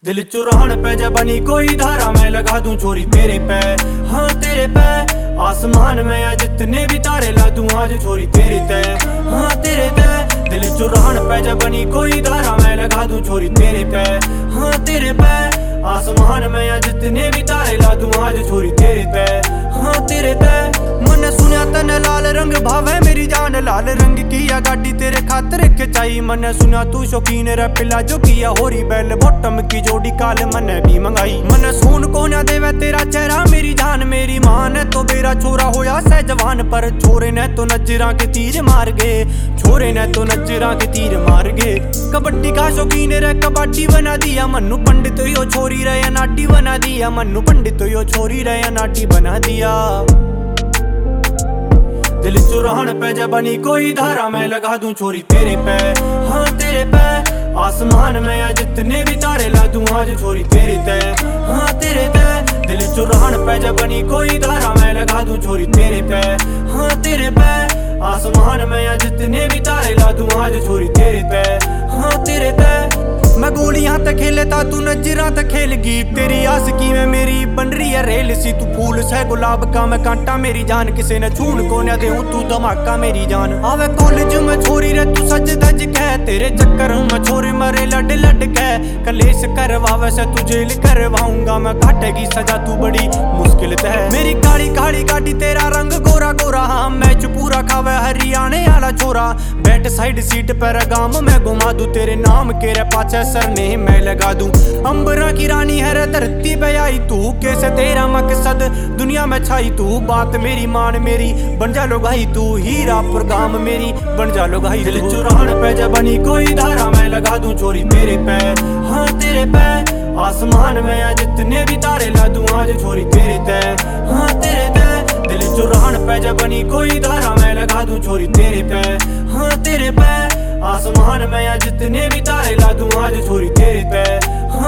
दिल चुरान पे जब बनी कोई धारा मैं लगा दूं छोरी तेरे पे, हाँ तेरे पे। आसमान में या जितने भी तारे ला दूं आज छोरी तेरे ते, हाँ तेरे ते। दिल चुरान पे जब बनी कोई धारा मैं लगा दूं छोरी तेरे पे, हाँ तेरे पे। आसमान में या जितने भी तारे ला दूं आज छोरी तेरे पे, हाँ तेरे पे। मन सुनिया तने लाल रंग भावे मेरी जान, लाल रंग की या गाड़ी तेरे खातिर खिंचाई। मन सुनिया तू शौकीन रे पिला जो किया होरी बैल बॉटम की जोड़ी काल मने भी मंगाई। मन सुन को ना देवे तेरा चेहरा मेरी जान, मेरी मां ने तो मेरा छोरा होया सह जवान, पर छोरे ने तो नजरा के तीर मार गए, छोरे ने तो नजरा के तीर मार गए। कबड्डी का शौकीन रे कबड्डी बना दिया, मन्नू पंडित यो छोरी रे नाटी बना दिया, मन्नू पंडित यो छोरी रे नाटी बना दिया। दिल चुरान पे जब बनी कोई धारा मैं लगा दूं छोरी तेरे पे, हाँ तेरे पे। आसमान में या जितने भी तारे ला दूं आज छोरी तेरे ते, हाँ तेरे ते। दिल चुरान पे जब बनी कोई धारा मैं लगा दूं छोरी तेरे पे, हाँ तेरे पे। आसमान में या जितने भी तारे ला दूं आज छोरी तेरे पे, हाँ तेरे ते। मैं गोलियां तक खेलता तू नजरा तक खेलगी, तेरी आशिकी में मेरी बन रही है रेल सी। तू फूल से गुलाब का मैं कांटा मेरी जान, किसी ने छून को न दे तू धमाका मेरी जान। आवे कॉलेज में छोरी रे तू सज धज कह, तेरे चक्कर में छोरी मरे लड लड कह। कलेश करवावे से तू जेल करवाऊंगा मैं, काटेगी सजा तू बड़ी मुश्किल तय। मेरी काली काली गाड़ी तेरा रंग गोरा गोरा, हाँ मैच पूरा खावे हरियाणे वाला छोरा। बैठ साइड सीट पर गाम में घुमा दूं, तेरे नाम के रे पाछे सरने मैं लगा दूं। अंबरा की रानी है रे धरती पे आई तू, कैसे तेरा मकसद दुनिया में छाई तू। बात मेरी मान मेरी बन जा लो भाई तू, हीरा गाम मेरी बन जा लो भाई। दिल चुरान पे जब बनी कोई धारा मैं लगा दूं छोरी तेरे पे, हाँ तेरे पे। आसमान में या जितने भी तारे ला दूं आज छोरी तेरे ते, हाँ तेरे ते। दिल चुरान पे जब बनी कोई धारा मैं लगा दूं छोरी तेरे पे, हाँ तेरे पे। आसमान में या जितने भी तारे ला दूं आज छोरी तेरे पे, हाँ